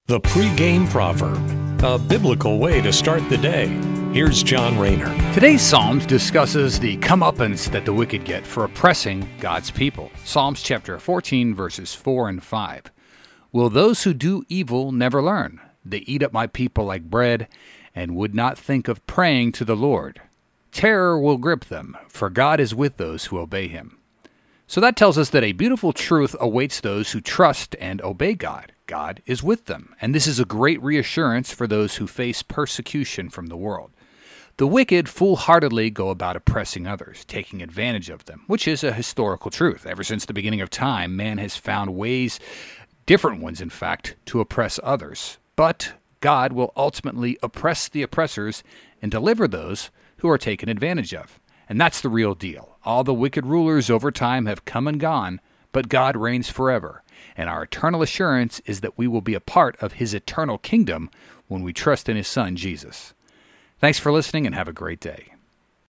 The pregame proverb, a biblical way to start the day. Here's John Rayner. Today's Psalms discusses the comeuppance that the wicked get for oppressing God's people. Psalms chapter 14, verses 4 and 5. Will those who do evil never learn? They eat up my people like bread and would not think of praying to the Lord. Terror will grip them, for God is with those who obey him. So that tells us that a beautiful truth awaits those who trust and obey God. God is with them, and this is a great reassurance for those who face persecution from the world. The wicked foolhardily go about oppressing others, taking advantage of them, which is a historical truth. Ever since the beginning of time, man has found ways, different ones in fact, to oppress others. But God will ultimately oppress the oppressors and deliver those who are taken advantage of. And that's the real deal. All the wicked rulers over time have come and gone, but God reigns forever. And our eternal assurance is that we will be a part of his eternal kingdom when we trust in his Son, Jesus. Thanks for listening and have a great day.